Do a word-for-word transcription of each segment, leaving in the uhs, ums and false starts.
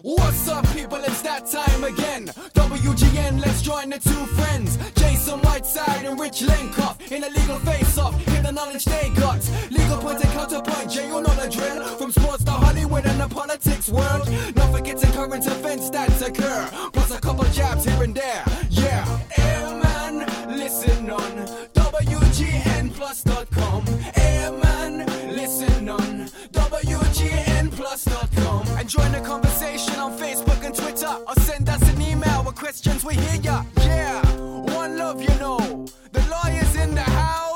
What's up, people? It's that time again. W G N, let's join the two friends. Jason Whiteside and Rich Lenkoff in a legal face-off. Hear the knowledge they got. Legal point and counterpoint, Jay, you know the drill. From sports to Hollywood and the politics world. Not forgetting current events that occur. Plus a couple jabs here and there. Yeah. Hey, man, listen on W G N plus dot com. Hey, man, listen on W G N plus dot com. And join the conversation on Facebook and Twitter, or send us an email with questions. We hear ya. Yeah, one love, you know. The lawyer's in the house.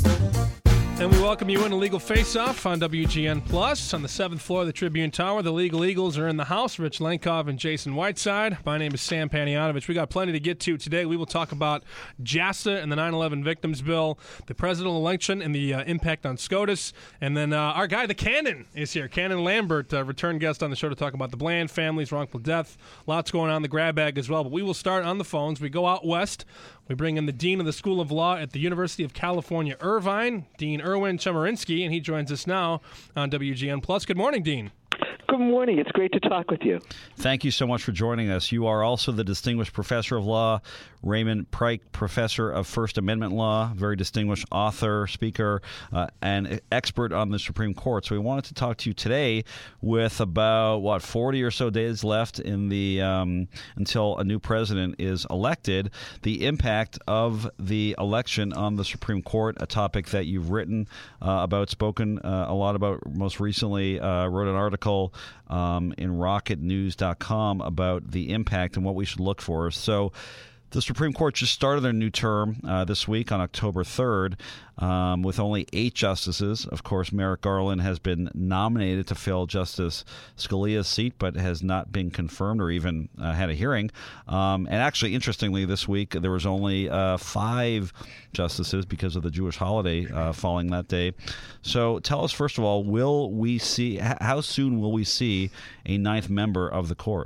And we welcome you in a Legal Face-Off on W G N Plus. On the seventh floor of the Tribune Tower, the Legal Eagles are in the house. Rich Lenkoff and Jason Whiteside. My name is Sam Panayotovich. We got plenty to get to today. We will talk about JASTA and the nine eleven Victims Bill, the presidential election and the uh, impact on SCOTUS. And then uh, our guy, the Cannon, is here. Cannon Lambert, uh, return guest on the show to talk about the Bland families, wrongful death. Lots going on in the grab bag as well. But we will start on the phones. We go out west. We bring in the Dean of the School of Law at the University of California, Irvine, Dean Erwin Chemerinsky, and he joins us now on W G N Plus. Good morning, Dean. Good morning. It's great to talk with you. Thank you so much for joining us. You are also the Distinguished Professor of Law, Raymond Pryke Professor of First Amendment Law, very distinguished author, speaker, uh, and expert on the Supreme Court. So we wanted to talk to you today with about, what, forty or so days left in the um, until a new president is elected, the impact of the election on the Supreme Court, a topic that you've written uh, about, spoken uh, a lot about most recently, uh, wrote an article um, in rocket news dot com about the impact and what we should look for. So the Supreme Court just started their new term uh, this week on October third um, with only eight justices. Of course, Merrick Garland has been nominated to fill Justice Scalia's seat, but has not been confirmed or even uh, had a hearing. Um, and actually, interestingly, this week there was only uh, five justices because of the Jewish holiday uh, falling that day. So tell us, first of all, will we see, how soon will we see a ninth member of the court?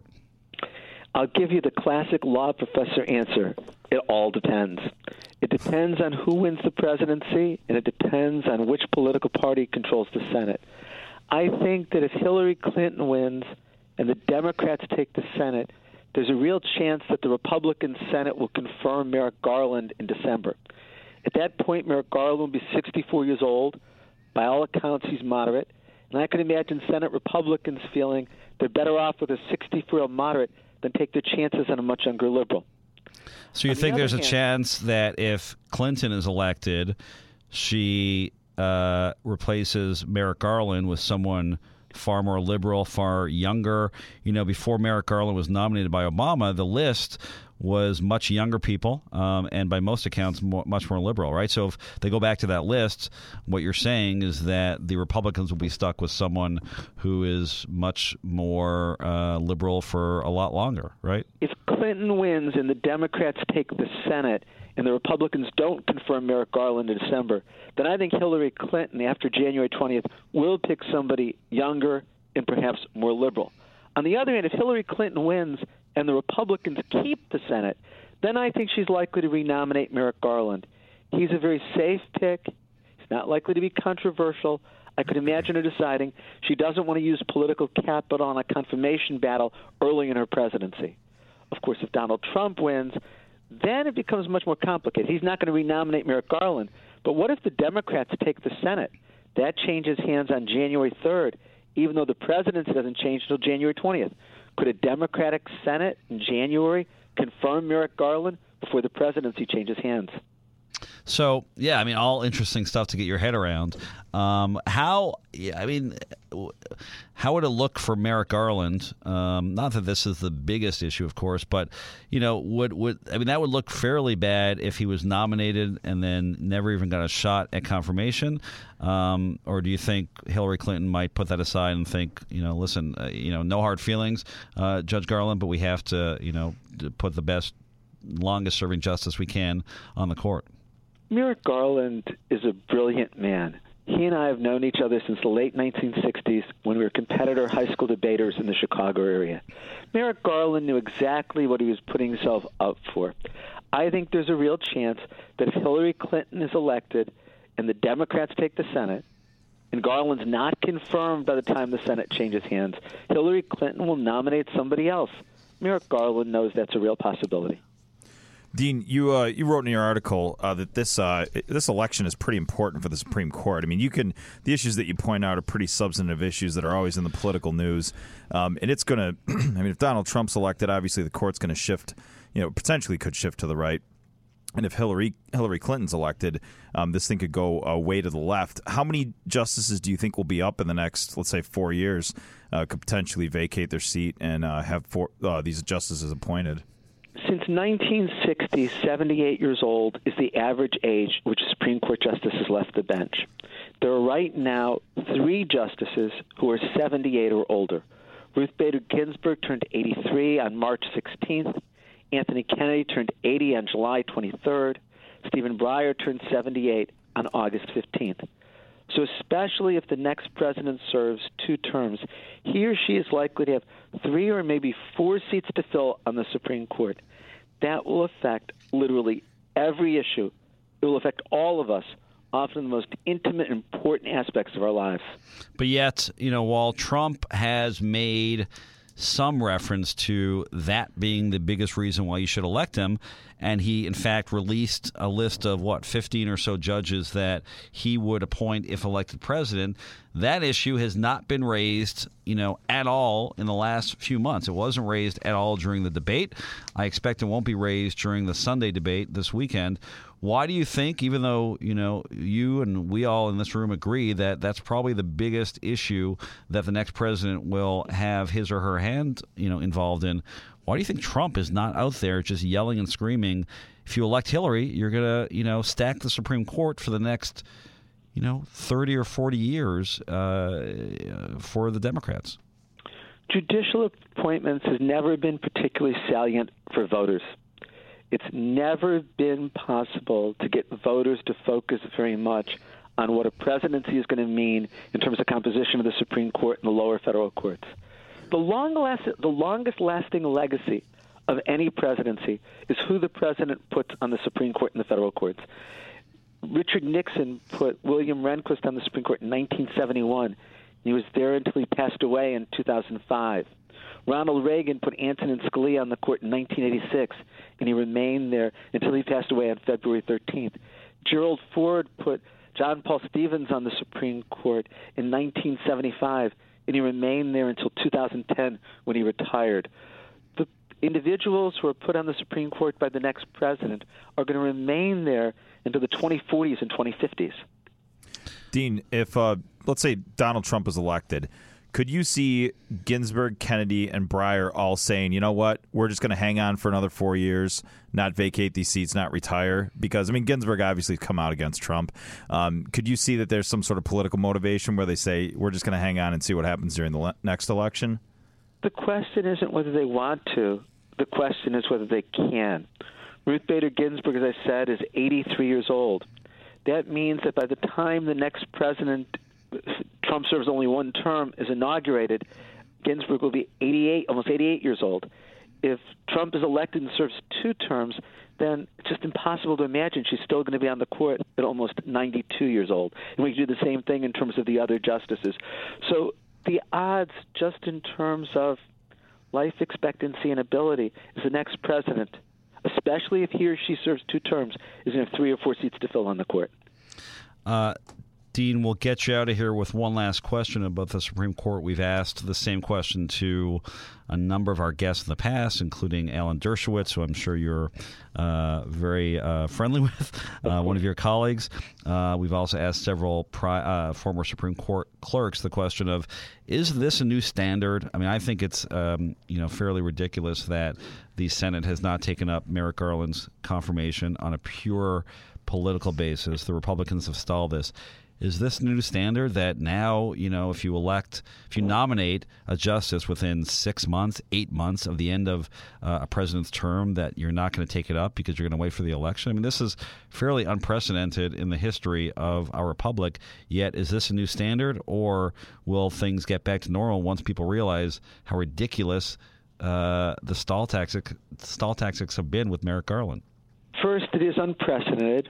I'll give you the classic law professor answer. It all depends. It depends on who wins the presidency, and it depends on which political party controls the Senate. I think that if Hillary Clinton wins and the Democrats take the Senate, there's a real chance that the Republican Senate will confirm Merrick Garland in December. At that point, Merrick Garland will be sixty-four years old. By all accounts, he's moderate. And I can imagine Senate Republicans feeling they're better off with a sixty-four-year-old moderate than take their chances on a much younger liberal. So you On think the there's a hand, chance that if Clinton is elected, she uh, replaces Merrick Garland with someone far more liberal, far younger? You know, before Merrick Garland was nominated by Obama, the list was much younger people, um, and by most accounts, more, much more liberal, right? So if they go back to that list, what you're saying is that the Republicans will be stuck with someone who is much more uh, liberal for a lot longer, right? If Clinton wins and the Democrats take the Senate and the Republicans don't confirm Merrick Garland in December, then I think Hillary Clinton, after January twentieth, will pick somebody younger and perhaps more liberal. On the other hand, if Hillary Clinton wins and the Republicans keep the Senate, then I think she's likely to renominate Merrick Garland. He's a very safe pick. He's not likely to be controversial. I could imagine her deciding she doesn't want to use political capital on a confirmation battle early in her presidency. Of course, if Donald Trump wins, then it becomes much more complicated. He's not going to renominate Merrick Garland. But what if the Democrats take the Senate? That changes hands on January third, even though the presidency doesn't change until January twentieth. Could a Democratic Senate in January confirm Merrick Garland before the presidency changes hands? So, yeah, I mean, all interesting stuff to get your head around. Um, how, I mean, how would it look for Merrick Garland? Um, not that this is the biggest issue, of course, but, you know, would, would I mean, that would look fairly bad if he was nominated and then never even got a shot at confirmation. Um, or do you think Hillary Clinton might put that aside and think, you know, listen, uh, you know, no hard feelings, uh, Judge Garland, but we have to, you know, to put the best, longest-serving justice we can on the court? Merrick Garland is a brilliant man. He and I have known each other since the late nineteen sixties when we were competitor high school debaters in the Chicago area. Merrick Garland knew exactly what he was putting himself up for. I think there's a real chance that if Hillary Clinton is elected and the Democrats take the Senate, and Garland's not confirmed by the time the Senate changes hands, Hillary Clinton will nominate somebody else. Merrick Garland knows that's a real possibility. Dean, you uh, you wrote in your article uh, that this uh, this election is pretty important for the Supreme Court. I mean, you can the issues that you point out are pretty substantive issues that are always in the political news, um, and it's going to. I mean, if Donald Trump's elected, obviously the court's going to shift. You know, potentially could shift to the right, and if Hillary Hillary Clinton's elected, um, this thing could go uh, way to the left. How many justices do you think will be up in the next, let's say, four years? Uh, could potentially vacate their seat and uh, have four, uh, these justices appointed? Since nineteen sixty, seventy-eight years old is the average age which Supreme Court justices left the bench. There are right now three justices who are seventy-eight or older. Ruth Bader Ginsburg turned eighty-three on March sixteenth. Anthony Kennedy turned eighty on July twenty-third. Stephen Breyer turned seventy-eight on August fifteenth. So especially if the next president serves two terms, he or she is likely to have three or maybe four seats to fill on the Supreme Court. That will affect literally every issue. It will affect all of us, often the most intimate and important aspects of our lives. But yet, you know, while Trump has made some reference to that being the biggest reason why you should elect him, and he, in fact, released a list of, what, fifteen or so judges that he would appoint if elected president. That issue has not been raised, you know, at all in the last few months. It wasn't raised at all during the debate. I expect it won't be raised during the Sunday debate this weekend. Why do you think, even though, you know, you and we all in this room agree that that's probably the biggest issue that the next president will have his or her hand, you know, involved in, why do you think Trump is not out there just yelling and screaming, if you elect Hillary, you're going to, you know, stack the Supreme Court for the next, you know, thirty or forty years uh, for the Democrats? Judicial appointments has never been particularly salient for voters. It's never been possible to get voters to focus very much on what a presidency is going to mean in terms of composition of the Supreme Court and the lower federal courts. The, long last, the longest-lasting legacy of any presidency is who the president puts on the Supreme Court and the federal courts. Richard Nixon put William Rehnquist on the Supreme Court in nineteen seventy-one. He was there until he passed away in two thousand five. Ronald Reagan put Antonin Scalia on the court in nineteen eighty-six, and he remained there until he passed away on February thirteenth. Gerald Ford put John Paul Stevens on the Supreme Court in nineteen seventy-five, and he remained there until two thousand ten when he retired. The individuals who are put on the Supreme Court by the next president are going to remain there into the twenty forties and twenty fifties. Dean, if, uh, let's say, Donald Trump is elected, could you see Ginsburg, Kennedy, and Breyer all saying, you know what, we're just going to hang on for another four years, not vacate these seats, not retire? Because, I mean, Ginsburg obviously has come out against Trump. Um, could you see that there's some sort of political motivation where they say, we're just going to hang on and see what happens during the le- next election? The question isn't whether they want to. The question is whether they can. Ruth Bader Ginsburg, as I said, is eighty-three years old. That means that by the time the next president, Trump serves only one term, is inaugurated, Ginsburg will be eighty-eight, almost eighty-eight years old. If Trump is elected and serves two terms, then it's just impossible to imagine she's still going to be on the court at almost ninety-two years old. And we can do the same thing in terms of the other justices. So the odds, just in terms of life expectancy and ability, is the next president, especially if he or she serves two terms, is going to have three or four seats to fill on the court. Uh, Dean, we'll get you out of here with one last question about the Supreme Court. We've asked the same question to a number of our guests in the past, including Alan Dershowitz, who I'm sure you're uh, very uh, friendly with, uh, one of your colleagues. Uh, we've also asked several pri- uh, former Supreme Court clerks the question of, is this a new standard? I mean, I think it's um, you know fairly ridiculous that the Senate has not taken up Merrick Garland's confirmation on a pure political basis. The Republicans have stalled this. Is this new standard that now, you know, if you elect, if you nominate a justice within six months, eight months of the end of uh, a president's term, that you're not going to take it up because you're going to wait for the election? I mean, this is fairly unprecedented in the history of our republic. Yet, is this a new standard, or will things get back to normal once people realize how ridiculous uh, the stall tactic, stall tactics have been with Merrick Garland? First, it is unprecedented.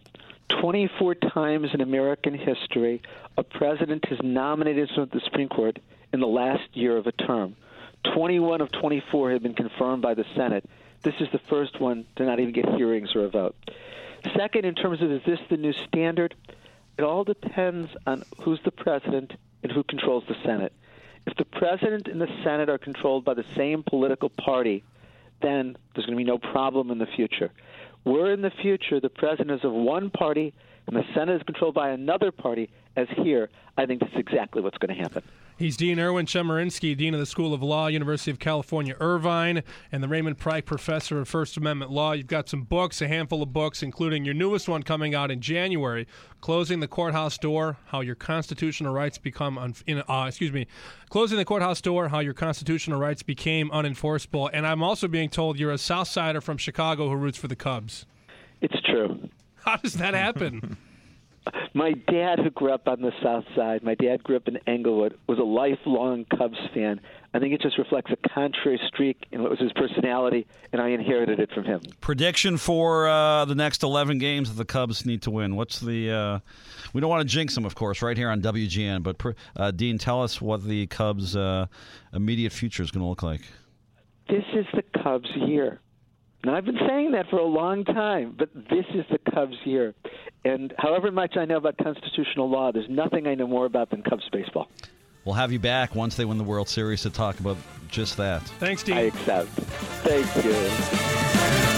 twenty-four times in American history, a president has nominated someone to the Supreme Court in the last year of a term. twenty-one of twenty-four have been confirmed by the Senate. This is the first one to not even get hearings or a vote. Second, in terms of is this the new standard, it all depends on who's the president and who controls the Senate. If the president and the Senate are controlled by the same political party, then there's going to be no problem in the future. Where in the future the president is of one party and the Senate is controlled by another party, as here, I think that's exactly what's going to happen. He's Dean Erwin Chemerinsky, Dean of the School of Law, University of California, Irvine, and the Raymond Pryke Professor of First Amendment Law. You've got some books, a handful of books, including your newest one coming out in January, Closing the Courthouse Door, How Your Constitutional Rights Become, un- in, uh, excuse me, Closing the Courthouse Door, How Your Constitutional Rights Became Unenforceable. And I'm also being told you're a South Sider from Chicago who roots for the Cubs. It's true. How does that happen? My dad, who grew up on the South Side, my dad grew up in Englewood, was a lifelong Cubs fan. I think it just reflects a contrary streak in what was his personality, and I inherited it from him. Prediction for uh, the next eleven games that the Cubs need to win. What's the? Uh, we don't want to jinx them, of course, right here on W G N. But uh, Dean, tell us what the Cubs' uh, immediate future is going to look like. This is the Cubs' year. Now, I've been saying that for a long time, but this is the Cubs' year. And however much I know about constitutional law, there's nothing I know more about than Cubs baseball. We'll have you back once they win the World Series to talk about just that. Thanks, Dean. I accept. Thank you.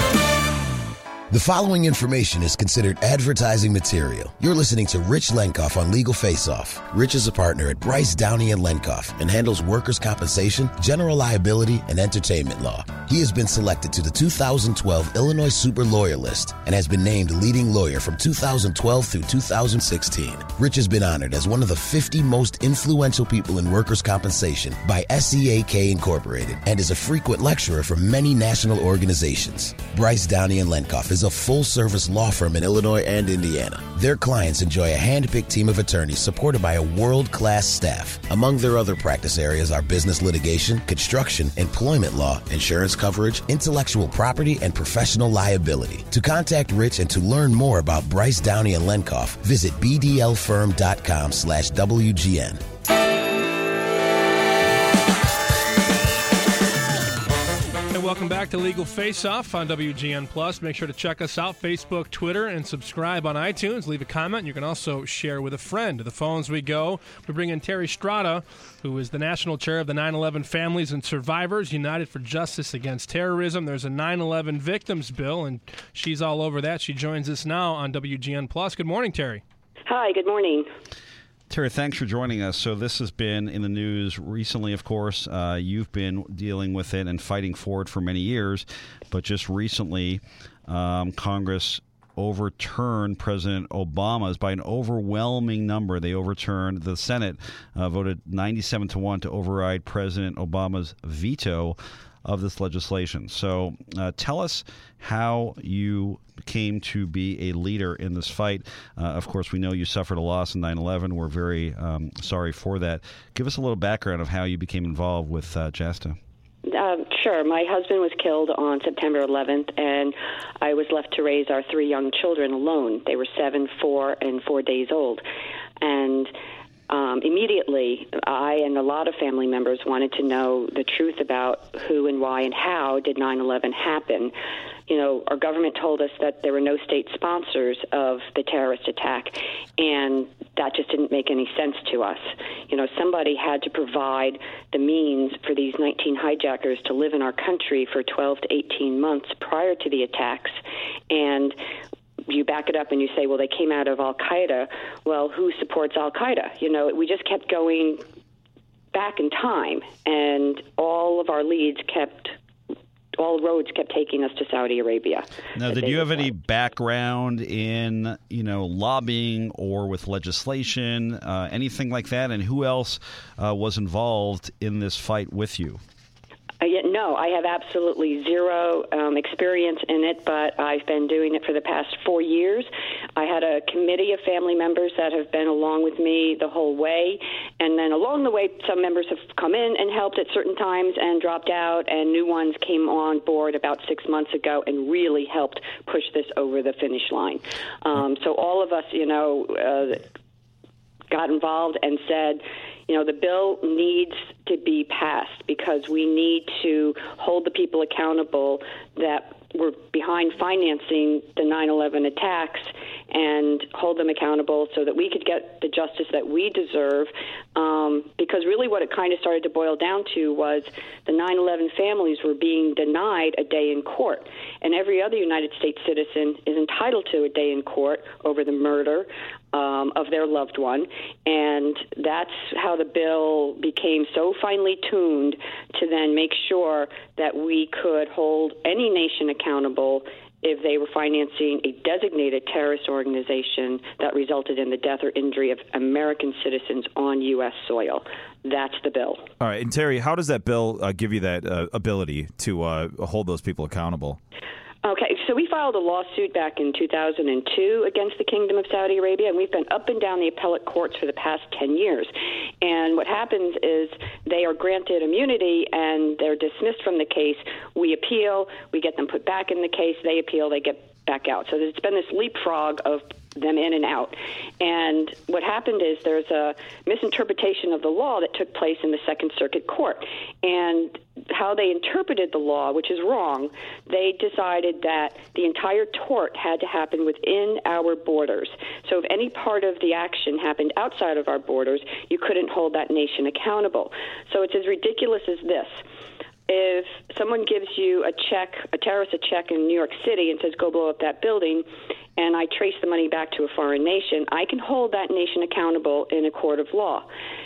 The following information is considered advertising material. You're listening to Rich Lenkoff on Legal Face Off. Rich is a partner at Bryce, Downey and Lenkoff and handles workers' compensation, general liability, and entertainment law. He has been selected to the two thousand twelve Illinois Super Lawyer List and has been named leading lawyer from two thousand twelve through two thousand sixteen. Rich has been honored as one of the fifty most influential people in workers' compensation by S E A K Incorporated and is a frequent lecturer for many national organizations. Bryce, Downey and Lenkoff is a full-service law firm in Illinois and Indiana. Their clients enjoy a hand-picked team of attorneys supported by a world-class staff. Among their other practice areas are business litigation, construction, employment law, insurance coverage, intellectual property, and professional liability. To contact Rich and to learn more about Bryce, Downey and Lenkoff, visit b d l firm dot com slash W G N. Welcome back to Legal Face Off on W G N Plus. Make sure to check us out, Facebook, Twitter, and subscribe on iTunes. Leave a comment. You can also share with a friend. To the phones we go. We bring in Terry Strada, who is the national chair of the nine eleven Families and Survivors United for Justice Against Terrorism. There's a nine eleven Victims Bill, and she's all over that. She joins us now on W G N Plus. Good morning, Terry. Hi, good morning. Terry, thanks for joining us. So this has been in the news recently, of course. Uh, you've been dealing with it and fighting for it for many years. But just recently, um, Congress overturned President Obama's by an overwhelming number. They overturned, the Senate uh, voted ninety-seven to one to override President Obama's veto of this legislation. So uh, tell us how you came to be a leader in this fight. Uh, of course, we know you suffered a loss in nine eleven. We're very um, sorry for that. Give us a little background of how you became involved with uh, JASTA. Uh, sure. My husband was killed on September eleventh, and I was left to raise our three young children alone. They were seven, four, and four days old. And Um, immediately, I and a lot of family members wanted to know the truth about who and why and how did nine eleven happen. You know, our government told us that there were no state sponsors of the terrorist attack, and that just didn't make any sense to us. You know, somebody had to provide the means for these nineteen hijackers to live in our country for twelve to eighteen months prior to the attacks, and you back it up and you say, well, they came out of Al-Qaeda. Well, who supports Al-Qaeda? You know, we just kept going back in time, and all of our leads kept, all roads kept taking us to Saudi Arabia. Now, did you have any background in, you know, lobbying or with legislation, uh, anything like that? And who else uh, was involved in this fight with you? Uh, yeah, no, I have absolutely zero um, experience in it, but I've been doing it for the past four years. I had a committee of family members that have been along with me the whole way, And then along the way, some members have come in and helped at certain times and dropped out, and new ones came on board about six months ago and really helped push this over the finish line. Um, so all of us, you know, uh, got involved and said, you know, the bill needs to be passed because we need to hold the people accountable that were behind financing the nine eleven attacks and hold them accountable so that we could get the justice that we deserve. Um, because really what it kind of started to boil down to was the nine eleven families were being denied a day in court. And every other United States citizen is entitled to a day in court over the murder um, of their loved one. And that's how the bill became so finely tuned to then make sure that we could hold any nation accountable if they were financing a designated terrorist organization that resulted in the death or injury of American citizens on U S soil. That's the bill. All right. And Terry, how does that bill uh, give you that uh, ability to uh, hold those people accountable? Okay, so we filed a lawsuit back in two thousand two against the Kingdom of Saudi Arabia, and we've been up and down the appellate courts for the past ten years. And what happens is they are granted immunity and they're dismissed from the case. We appeal, we get them put back in the case, they appeal, they get back out. So it's been this leapfrog of them in and out. And what happened is there's a misinterpretation of the law that took place in the Second Circuit Court. And how they interpreted the law, which is wrong, they decided that the entire tort had to happen within our borders. So if any part of the action happened outside of our borders, you couldn't hold that nation accountable. So it's as ridiculous as this. If someone gives you a check, a terrorist a check in New York City and says, go blow up that building, and I trace the money back to a foreign nation, I can hold that nation accountable in a court of law.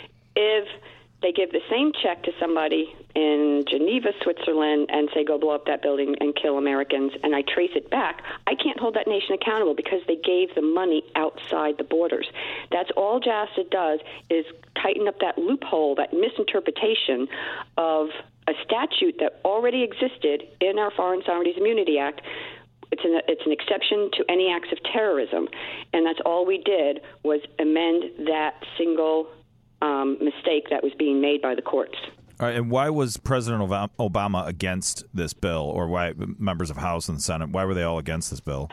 If they give the same check to somebody in Geneva, Switzerland, and say, go blow up that building and kill Americans, and I trace it back, I can't hold that nation accountable because they gave the money outside the borders. That's all JASTA does is tighten up that loophole, that misinterpretation of a statute that already existed in our Foreign Sovereignty Immunity Act. It's an, it's an exception to any acts of terrorism, and that's all we did was amend that single um, mistake that was being made by the courts. All right, and why was President Obama against this bill, or why members of House and Senate, why were they all against this bill?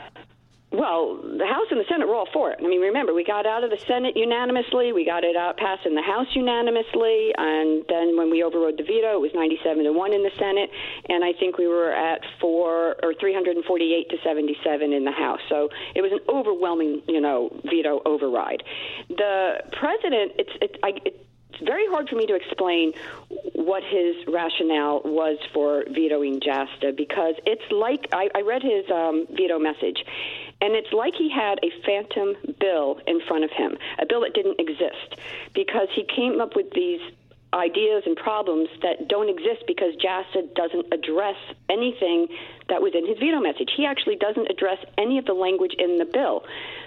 Well, the House and the Senate were all for it. I mean, remember, we got out of the Senate unanimously. We got it out passed in the House unanimously. And then when we overrode the veto, it was ninety-seven to one in the Senate. And I think we were at four or three hundred forty-eight to seventy-seven in the House. So it was an overwhelming, you know, veto override. The president, it's, it, I, it, it's very hard for me to explain what his rationale was for vetoing JASTA because it's like I, I read his um, veto message. And it's like he had a phantom bill in front of him, a bill that didn't exist, because he came up with these ideas and problems that don't exist because JASTA doesn't address anything that was in his veto message. He actually doesn't address any of the language in the bill.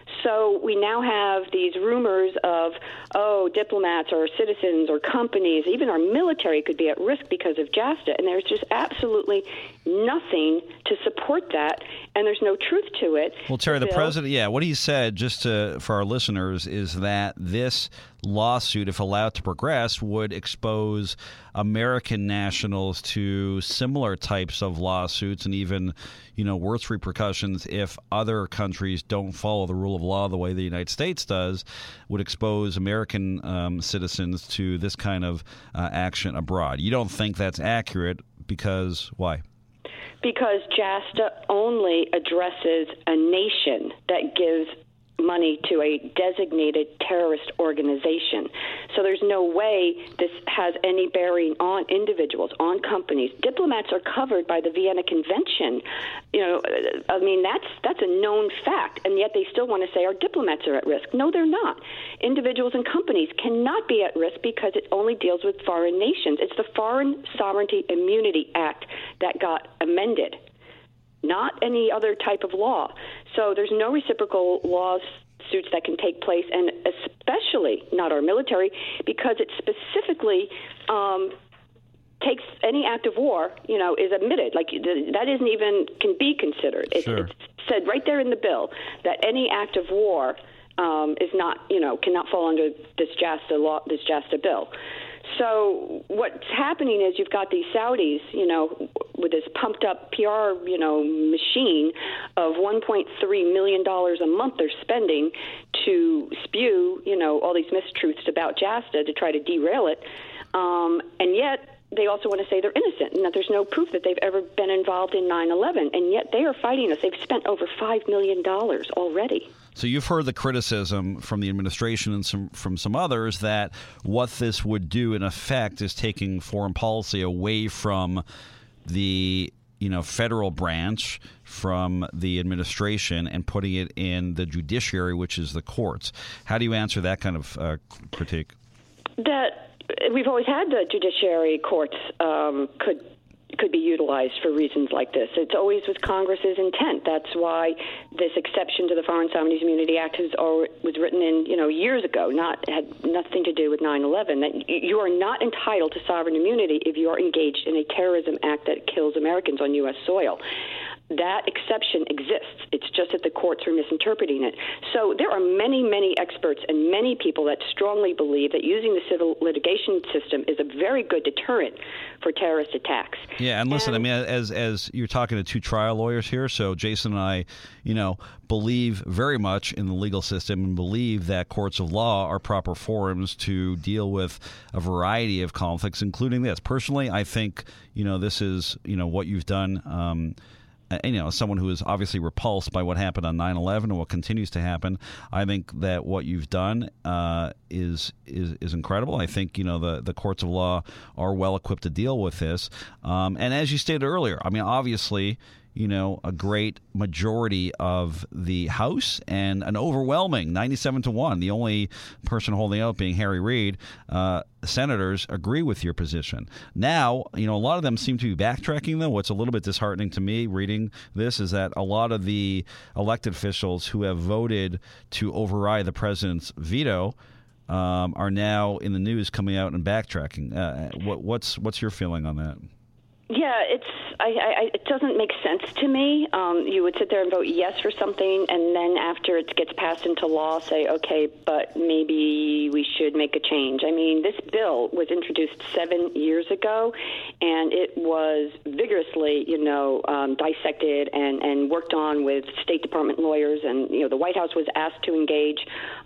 So we now have these rumors of, oh, diplomats or citizens or companies, even our military could be at risk because of JASTA, and there's just absolutely nothing to support that, and there's no truth to it. Well, Terry, the, the president, yeah, what he said, just to, for our listeners, is that this lawsuit, if allowed to progress, would expose American nationals to similar types of lawsuits and even, you know, worse repercussions if other countries don't follow the rule of law the way the United States does, would expose American um, citizens to this kind of uh, action abroad. You don't think that's accurate because why? Because JASTA only addresses a nation that gives money to a designated terrorist organization. So there's no way this has any bearing on individuals, on companies. Diplomats are covered by the Vienna Convention. You know, I mean, that's that's a known fact, and yet they still want to say our diplomats are at risk. No, they're not. Individuals and companies cannot be at risk because it only deals with foreign nations. It's the Foreign Sovereignty Immunity Act that got amended, not any other type of law. So there's no reciprocal lawsuits that can take place, and especially not our military, because it specifically um, takes any act of war, you know, is admitted. Like that isn't even can be considered. It, sure. It's said right there in the bill that any act of war um, is not, you know, cannot fall under this JASTA law, this JASTA bill. So what's happening is you've got these Saudis, you know, with this pumped up P R, you know, machine of one point three million dollars a month they're spending to spew, you know, all these mistruths about JASTA to try to derail it. Um, and yet they also want to say they're innocent and that there's no proof that they've ever been involved in nine eleven. And yet they are fighting us. They've spent over five million dollars already. So you've heard the criticism from the administration and some, from some others that what this would do in effect is taking foreign policy away from the you know federal branch, from the administration, and putting it in the judiciary, which is the courts. How do you answer that kind of uh, critique? That we've always had the judiciary courts um, could could be utilized for reasons like this. It's always with Congress's intent. That's why this exception to the Foreign Sovereign Immunity Act has already, was written in, you know, years ago. Not had nothing to do with nine eleven. That you are not entitled to sovereign immunity if you are engaged in a terrorism act that kills Americans on U S soil. That exception exists. It's just that the courts are misinterpreting it. So there are many, many experts and many people that strongly believe that using the civil litigation system is a very good deterrent for terrorist attacks. Yeah, and listen, and, I mean, as as you're talking to two trial lawyers here, so Jason and I, you know, believe very much in the legal system and believe that courts of law are proper forums to deal with a variety of conflicts, including this. Personally, I think, you know, this is, you know, what you've done. Um, You know, as someone who is obviously repulsed by what happened on nine eleven and what continues to happen, I think that what you've done uh, is is is incredible. I think, you know, the, the courts of law are well equipped to deal with this. Um, and as you stated earlier, I mean, obviously, you know, a great majority of the House and an overwhelming ninety-seven to one, the only person holding out being Harry Reid, uh, senators agree with your position. Now, you know, a lot of them seem to be backtracking, though. What's a little bit disheartening to me reading this is that a lot of the elected officials who have voted to override the president's veto um, are now in the news coming out and backtracking. Uh, what, what's what's your feeling on that? Yeah, it's I, I, it doesn't make sense to me. Um, you would sit there and vote yes for something, and then after it gets passed into law, say, okay, but maybe we should make a change. I mean, this bill was introduced seven years ago, and it was vigorously, you know, um, dissected and, and worked on with State Department lawyers, and, you know, the White House was asked to engage.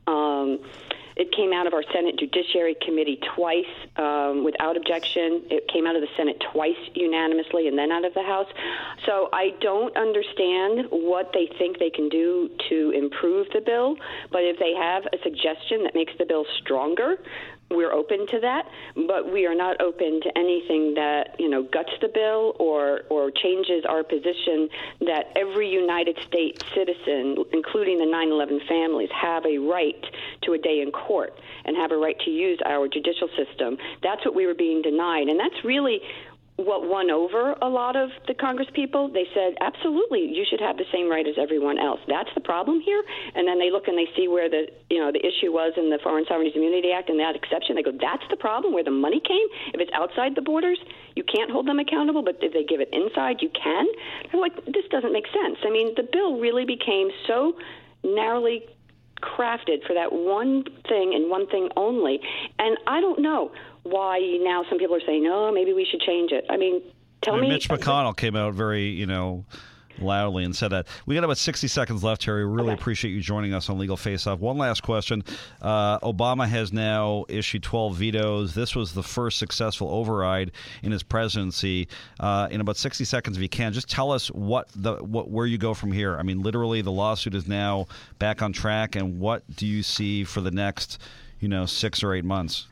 Um, It came out of our Senate Judiciary Committee twice um, without objection. It came out of the Senate twice unanimously and then out of the House. So I don't understand what they think they can do to improve the bill, but if they have a suggestion that makes the bill stronger, we're open to that, but we are not open to anything that, you know, guts the bill or, or changes our position that every United States citizen, including the nine eleven families, have a right to a day in court and have a right to use our judicial system. That's what we were being denied, and that's really what won over a lot of the Congress people. They said, absolutely, you should have the same right as everyone else. That's the problem here. And then they look and they see where the, you know, the issue was in the Foreign Sovereign Immunity Act and that exception. They go, that's the problem, where the money came. If it's outside the borders, you can't hold them accountable, but if they give it inside, you can. They're like, this doesn't make sense. I mean, the bill really became so narrowly crafted for that one thing and one thing only. And I don't know why now some people are saying, oh, maybe we should change it. I mean, tell I mean, me. Mitch McConnell came out very, you know, loudly and said that. We got about sixty seconds left, Terry. We really okay. appreciate you joining us on Legal Face Off. One last question. Uh, Obama has now issued twelve vetoes. This was the first successful override in his presidency. Uh, in about sixty seconds, if you can, just tell us what the what where you go from here. I mean, literally, the lawsuit is now back on track, and what do you see for the next, you know, six or eight months?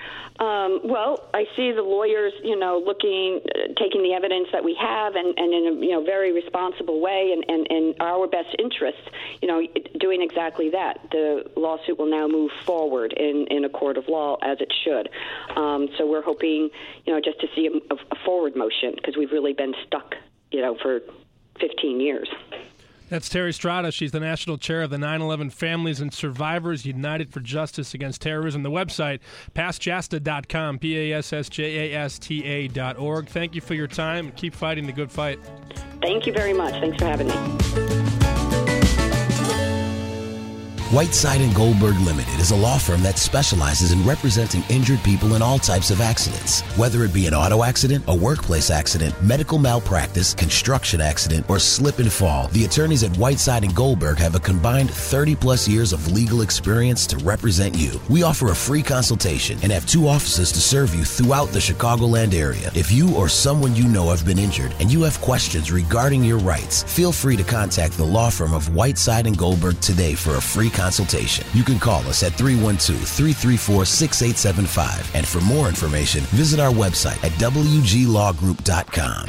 Um, well, I see the lawyers, you know, looking, uh, taking the evidence that we have and, and in a, you know, very responsible way and, and, and our best interests, you know, doing exactly that. The lawsuit will now move forward in, in a court of law as it should. Um, so we're hoping, you know, just to see a, a forward motion because we've really been stuck, you know, for fifteen years. That's Terry Strada. She's the national chair of the nine eleven Families and Survivors United for Justice Against Terrorism. The website, pass jasta dot com, P A S S J A S T A dot org. Thank you for your time, and keep fighting the good fight. Thank you very much. Thanks for having me. Whiteside and Goldberg Limited is a law firm that specializes in representing injured people in all types of accidents. Whether it be an auto accident, a workplace accident, medical malpractice, construction accident, or slip and fall, the attorneys at Whiteside and Goldberg have a combined thirty plus years of legal experience to represent you. We offer a free consultation and have two offices to serve you throughout the Chicagoland area. If you or someone you know have been injured and you have questions regarding your rights, feel free to contact the law firm of Whiteside and Goldberg today for a free consultation. You can call us at three one two, three three four, six eight seven five. And for more information, visit our website at w g law group dot com.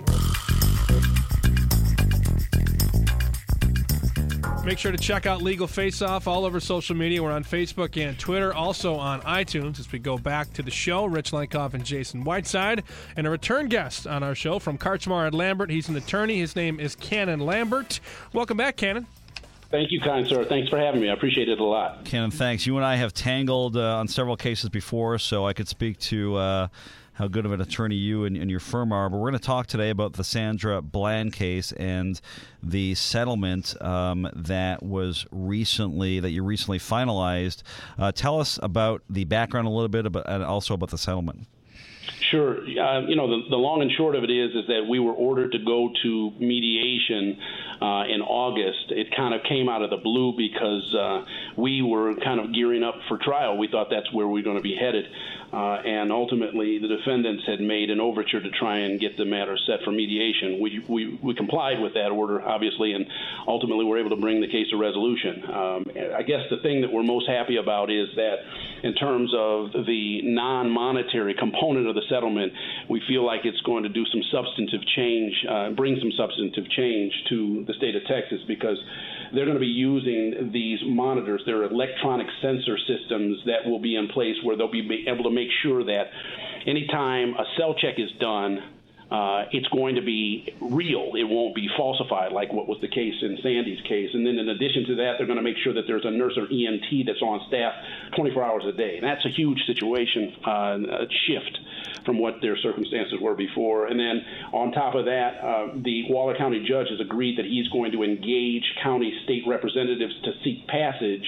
Make sure to check out Legal Face Off all over social media. We're on Facebook and Twitter, also on iTunes as we go back to the show. Rich Lenkoff and Jason Whiteside. And a return guest on our show from Karchmar and Lambert. He's an attorney. His name is Cannon Lambert. Welcome back, Cannon. Thank you, kind sir. Thanks for having me. I appreciate it a lot. Cannon, thanks. You and I have tangled uh, on several cases before, so I could speak to uh, how good of an attorney you and, and your firm are. But we're going to talk today about the Sandra Bland case and the settlement um, that was recently, that you recently finalized. Uh, tell us about the background a little bit, about, and also about the settlement. Sure. Uh, you know, the, the long and short of it is, is that we were ordered to go to mediation uh, in August. It kind of came out of the blue because uh, we were kind of gearing up for trial. We thought that's where we were going to be headed. Uh, and ultimately, the defendants had made an overture to try and get the matter set for mediation. We, we, we complied with that order, obviously, and ultimately were able to bring the case to resolution. Um, I guess the thing that we're most happy about is that in terms of the non-monetary component of the settlement, we feel like it's going to do some substantive change, uh, bring some substantive change to the state of Texas, because they're going to be using these monitors. They're electronic sensor systems that will be in place where they'll be able to make sure that anytime a cell check is done, uh, it's going to be real. It won't be falsified like what was the case in Sandy's case. And then in addition to that, they're going to make sure that there's a nurse or E M T that's on staff twenty-four hours a day. And that's a huge situation, uh, a shift from what their circumstances were before. And then on top of that, uh, the Waller County judge has agreed that he's going to engage county state representatives to seek passage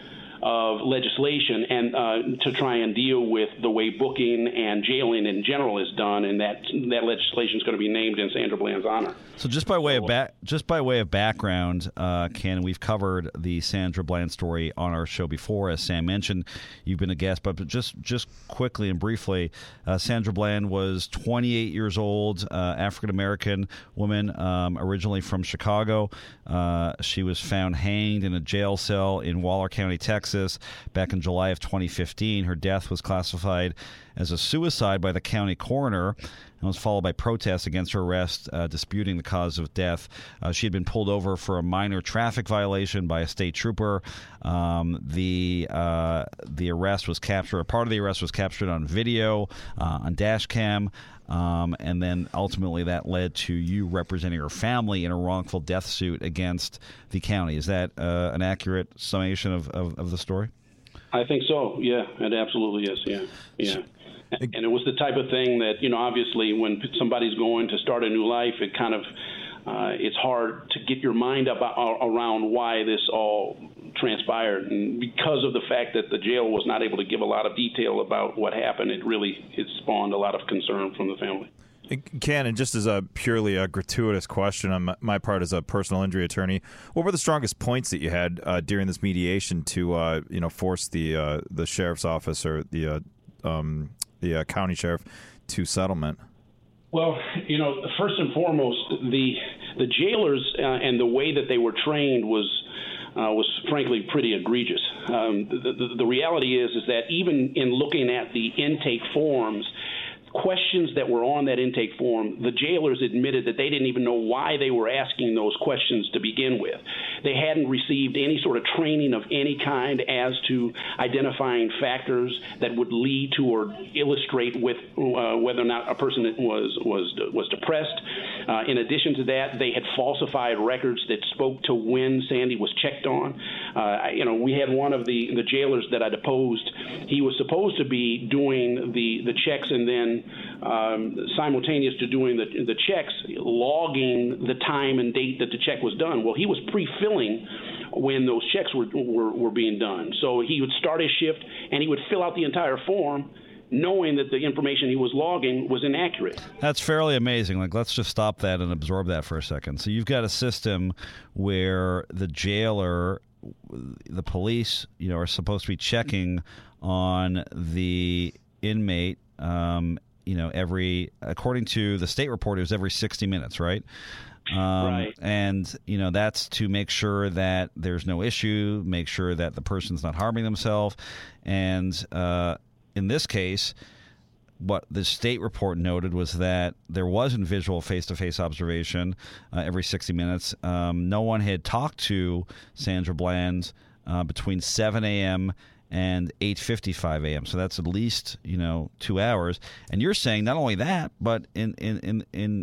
of legislation and uh, to try and deal with the way booking and jailing in general is done, and that that legislation is going to be named in Sandra Bland's honor. So just by way of ba- just by way of background, uh, Ken, we've covered the Sandra Bland story on our show before, as Sam mentioned. You've been a guest, but just just quickly and briefly, uh, Sandra Bland was twenty-eight years old, uh, African American woman, um, originally from Chicago. Uh, she was found hanged in a jail cell in Waller County, Texas, back in July of twenty fifteen. Her death was classified as a suicide by the county coroner and was followed by protests against her arrest, uh, disputing the cause of death. Uh, she had been pulled over for a minor traffic violation by a state trooper. Um, the uh, the arrest was captured, a part of the arrest was captured on video, uh, on dash cam. Um, and then ultimately that led to you representing her family in a wrongful death suit against the county. Is that uh, an accurate summation of, of, of the story? I think so. Yeah, it absolutely is. Yeah, yeah. And it was the type of thing that, you know, obviously when somebody's going to start a new life, it kind of uh, it's hard to get your mind up around why this all transpired. And because of the fact that the jail was not able to give a lot of detail about what happened, it really it spawned a lot of concern from the family. Ken, and just as a purely a gratuitous question on my part as a personal injury attorney, what were the strongest points that you had uh, during this mediation to uh, you know force the uh, the sheriff's office or the uh, um, the uh, county sheriff to settlement? Well, you know, first and foremost, the the jailers uh, and the way that they were trained was uh, was frankly pretty egregious. Um, the, the, the reality is is that even in looking at the intake forms, questions that were on that intake form, the jailers admitted that they didn't even know why they were asking those questions to begin with. They hadn't received any sort of training of any kind as to identifying factors that would lead to or illustrate with uh, whether or not a person was was was depressed. Uh, in addition to that, they had falsified records that spoke to when Sandy was checked on. Uh, you know, we had one of the, the jailers that I deposed. He was supposed to be doing the, the checks and then um, simultaneous to doing the, the checks, logging the time and date that the check was done. Well, he was pre-filling when those checks were, were, were being done. So he would start his shift, and he would fill out the entire form, knowing that the information he was logging was inaccurate. That's fairly amazing. Like, let's just stop that and absorb that for a second. So you've got a system where the jailer, the police, you know, are supposed to be checking on the inmate, um, you know, every, according to the state report, it was every sixty minutes, right? Um, right. And, you know, that's to make sure that there's no issue, make sure that the person's not harming themselves. And uh, in this case, what the state report noted was that there wasn't visual face-to-face observation uh, every sixty minutes. Um, no one had talked to Sandra Bland uh, between seven a.m. and eight fifty-five a.m. So that's at least, you know, two hours. And you're saying not only that, but in in in in,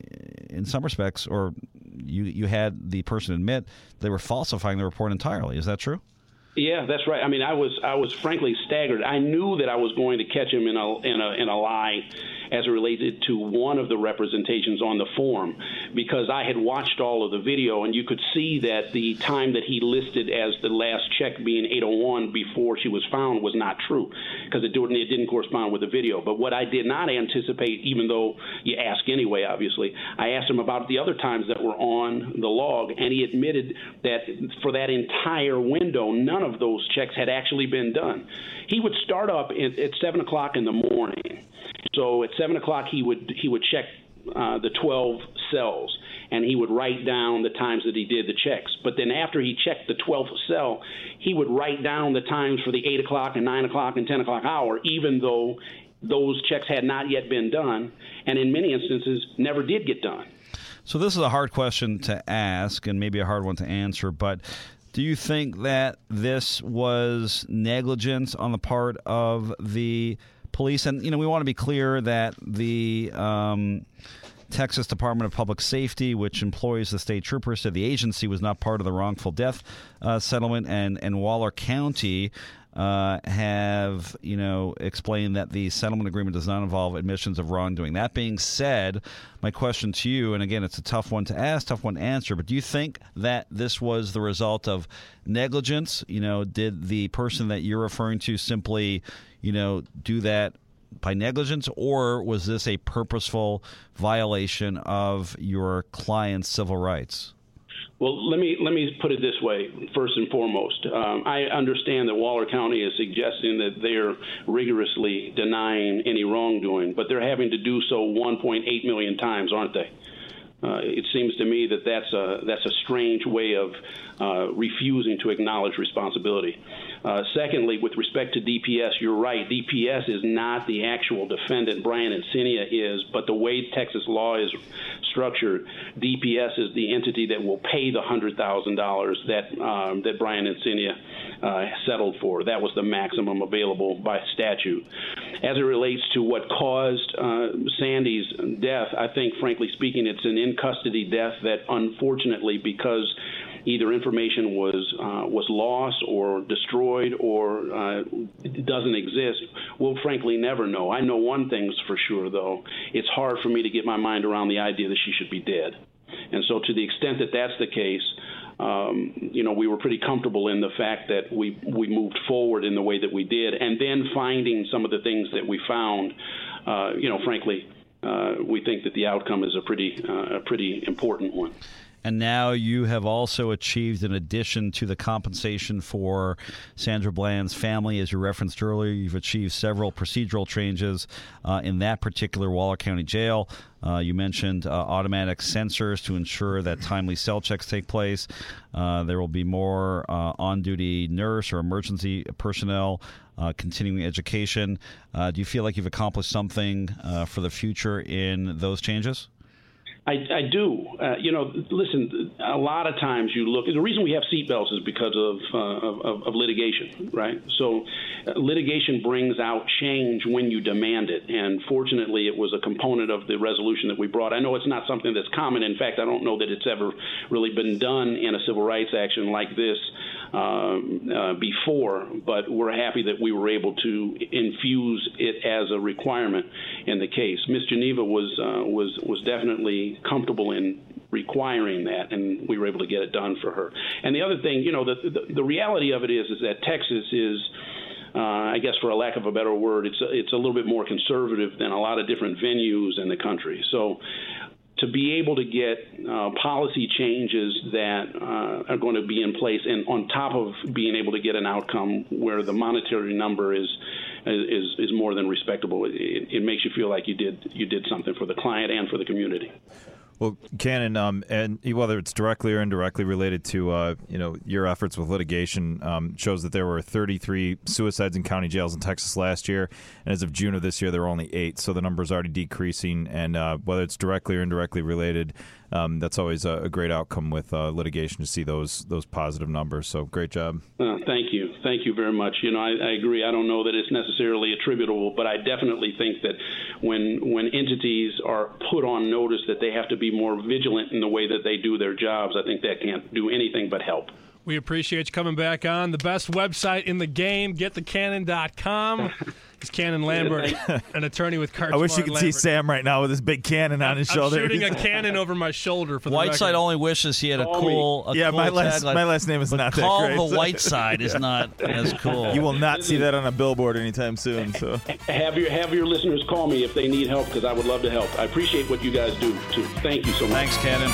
in some respects, or you you had the person admit they were falsifying the report entirely. Is that true? Yeah, that's right. I mean, I was I was frankly staggered. I knew that I was going to catch him in a in a in a lie as it related to one of the representations on the form, because I had watched all of the video, and you could see that the time that he listed as the last check being eight oh one before she was found was not true, because it didn't, it didn't correspond with the video. But what I did not anticipate, even though you ask anyway, obviously, I asked him about the other times that were on the log, and he admitted that for that entire window, none of those checks had actually been done. He would start up at, at seven o'clock in the morning. So at seven o'clock, he would he would check uh, the twelve cells, and he would write down the times that he did the checks. But then after he checked the twelfth cell, he would write down the times for the eight o'clock and nine o'clock and ten o'clock hour, even though those checks had not yet been done, and in many instances never did get done. So this is a hard question to ask, and maybe a hard one to answer, but do you think that this was negligence on the part of the police? And, you know, we want to be clear that the um, Texas Department of Public Safety, which employs the state troopers, said the agency was not part of the wrongful death uh, settlement, and, and Waller County uh, have, you know, explained that the settlement agreement does not involve admissions of wrongdoing. That being said, my question to you, and again, it's a tough one to ask, tough one to answer, but do you think that this was the result of negligence? You know, did the person that you're referring to simply, you know, do that by negligence, or was this a purposeful violation of your client's civil rights? Well, let me let me put it this way. First and foremost, um, I understand that Waller County is suggesting that they're rigorously denying any wrongdoing, but they're having to do so one point eight million times, aren't they? Uh, it seems to me that that's a that's a strange way of uh, refusing to acknowledge responsibility. Uh, secondly, with respect to D P S, you're right. D P S is not the actual defendant. Brian Encinia is, but the way Texas law is structured, D P S is the entity that will pay the one hundred thousand dollars that um, that Brian Encinia uh, settled for. That was the maximum available by statute. As it relates to what caused uh, Sandy's death, I think, frankly speaking, it's an in-custody death that, unfortunately, because either information was uh, was lost or destroyed or uh, doesn't exist, we'll frankly never know. I know one thing's for sure, though. It's hard for me to get my mind around the idea that she should be dead. And so to the extent that that's the case, um, you know, we were pretty comfortable in the fact that we, we moved forward in the way that we did. And then finding some of the things that we found, uh, you know, frankly, uh, we think that the outcome is a pretty, uh, a pretty important one. And now you have also achieved, in addition to the compensation for Sandra Bland's family, as you referenced earlier, you've achieved several procedural changes uh, in that particular Waller County jail. Uh, you mentioned uh, automatic sensors to ensure that timely cell checks take place. Uh, there will be more uh, on-duty nurse or emergency personnel, uh, continuing education. Uh, do you feel like you've accomplished something uh, for the future in those changes? I, I do. Uh, you know, listen, a lot of times you look, the reason we have seatbelts is because of, uh, of, of litigation, right? So uh, litigation brings out change when you demand it. And fortunately, it was a component of the resolution that we brought. I know it's not something that's common. In fact, I don't know that it's ever really been done in a civil rights action like this um, uh, before, but we're happy that we were able to infuse it as a requirement in the case. Miz Geneva was uh, was was definitely comfortable in requiring that, and we were able to get it done for her. And the other thing, you know, the the, the reality of it is is that Texas is, uh, I guess for a lack of a better word, it's a, it's a little bit more conservative than a lot of different venues in the country. So to be able to get uh, policy changes that uh, are going to be in place, and on top of being able to get an outcome where the monetary number is is is more than respectable, it, it makes you feel like you did you did something for the client and for the community. Well, Cannon, um, and whether it's directly or indirectly related to uh, you know your efforts with litigation, um, shows that there were thirty-three suicides in county jails in Texas last year, and as of June of this year, there were only eight. So the number is already decreasing, and uh, whether it's directly or indirectly related, um, that's always a, a great outcome with uh, litigation to see those those positive numbers. So great job. Uh, thank you, thank you very much. You know, I, I agree. I don't know that it's necessarily attributable, but I definitely think that when when entities are put on notice that they have to be more vigilant in the way that they do their jobs, I think that can't do anything but help. We appreciate you coming back on. The best website in the game, get the cannon dot com. It's Cannon Lambert, an attorney with Cart I wish Smart you could Lambert. see Sam right now with his big cannon on his I'm shoulder. shooting a cannon over my shoulder for the Whiteside record. only wishes he had a Call cool. A yeah, cool my last tagline. my last name is But not call that great. the Whiteside is not as cool. You will not see that on a billboard anytime soon. So Have your have your listeners call me if they need help, because I would love to help. I appreciate what you guys do too. Thank you so much. Thanks, Cannon.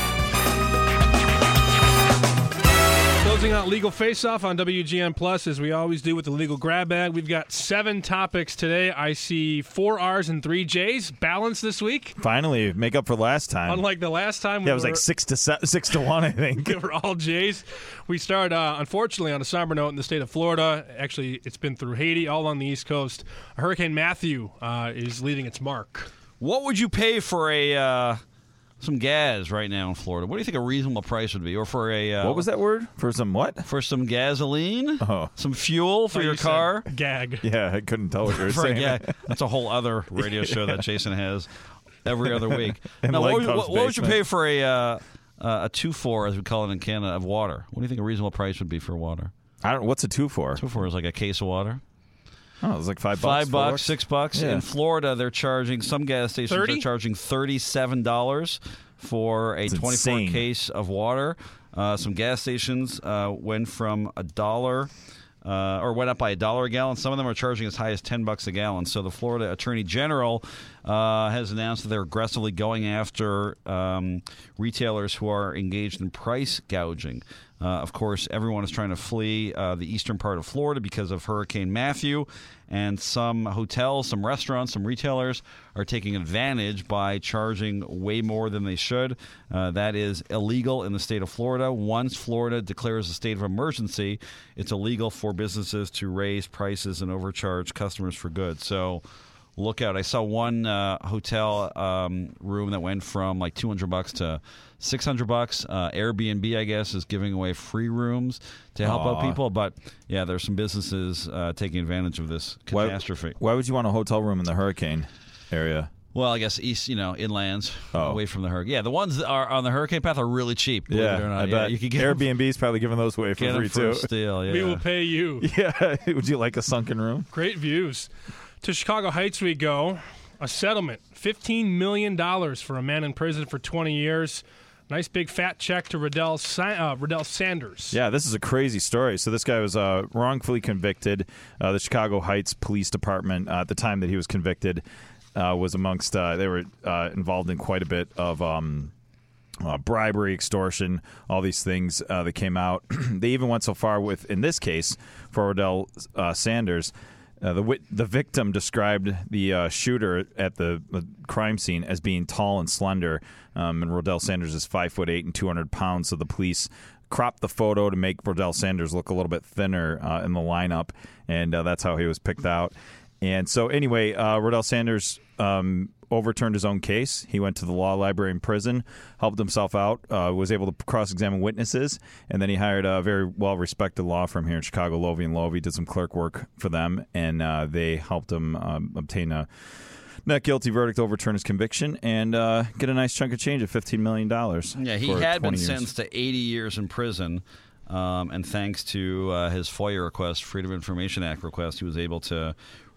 Closing out Legal Face-Off on W G N Plus, as we always do with the Legal Grab Bag. We've got seven topics today. I see four R's and three J's. Balance this week. finally, make up for last time. Unlike the last time, we yeah, it was were, like six to se- six to one, I think. we were all J's. We start, uh, unfortunately, on a somber note in the state of Florida. Actually, it's been through Haiti, all on the East Coast. Hurricane Matthew uh, is leaving its mark. What would you pay for a uh, some gas right now in Florida? What do you think a reasonable price would be, or for a uh, What was that word? For some what? For some gasoline, Oh. some fuel for Oh, your you said car? Gag. Yeah, I couldn't tell what you were For a saying. ga- That's a whole other radio show that Jason has every other week. In Now, what, would, Legco's what, what would you basement. pay for a uh, uh, a two four, as we call it in Canada, of water? What do you think a reasonable price would be for water? I don't. What's a two for? Two four is like a case of water. Oh, it was like five bucks. Five four bucks, six bucks. Yeah. In Florida, they're charging, some gas stations thirty? are charging thirty-seven dollars for a It's twenty-four insane. case of water. Uh, some gas stations uh, went from a dollar uh, or went up by a dollar a gallon. Some of them are charging as high as ten bucks a gallon. So the Florida Attorney General uh, has announced that they're aggressively going after um, retailers who are engaged in price gouging. Uh, of course, everyone is trying to flee uh, the eastern part of Florida because of Hurricane Matthew, and some hotels, some restaurants, some retailers are taking advantage by charging way more than they should. Uh, that is illegal in the state of Florida. Once Florida declares a state of emergency, it's illegal for businesses to raise prices and overcharge customers for goods. So look out. I saw one uh, hotel um, room that went from like two hundred bucks to six hundred bucks. Uh, Airbnb, I guess, is giving away free rooms to help out Aw. people. But yeah, there's some businesses uh, taking advantage of this Why- catastrophe. Why would you want a hotel room in the hurricane area? Well, I guess east, you know, inlands, Oh. away from the hurricane. Yeah, the ones that are on the hurricane path are really cheap. believe Yeah, it or not. I Yeah, bet. you could get them, Airbnb's probably giving those away for get them free for too. a steal. Yeah. We will pay you. Yeah, would you like a sunken room? Great views. To Chicago Heights we go. A settlement, fifteen million dollars for a man in prison for twenty years. Nice big fat check to Riddell, Sa- uh, Riddell Sanders. Yeah, this is a crazy story. So this guy was uh, wrongfully convicted. Uh, the Chicago Heights Police Department, uh, at the time that he was convicted, uh, was amongst, uh, they were uh, involved in quite a bit of um, uh, bribery, extortion, all these things uh, that came out. They even went so far with, in this case, for Riddell uh, Sanders, Uh, the wit- the victim described the uh, shooter at the, the crime scene as being tall and slender, um, and Riddell Sanders is five foot eight and two hundred pounds. So the police cropped the photo to make Riddell Sanders look a little bit thinner uh, in the lineup, and uh, that's how he was picked out. And so anyway, uh, Riddell Sanders um, overturned his own case. He went to the law library in prison, helped himself out, uh, was able to cross-examine witnesses, and then he hired a very well-respected law firm here in Chicago, Lovey and Lovey, did some clerk work for them, and uh, they helped him um, obtain a not guilty verdict, overturn his conviction, and uh, get a nice chunk of change of fifteen million dollars. Yeah, he for had been twenty years. sentenced to eighty years in prison, um, and thanks to uh, his FOIA request, Freedom of Information Act request, he was able to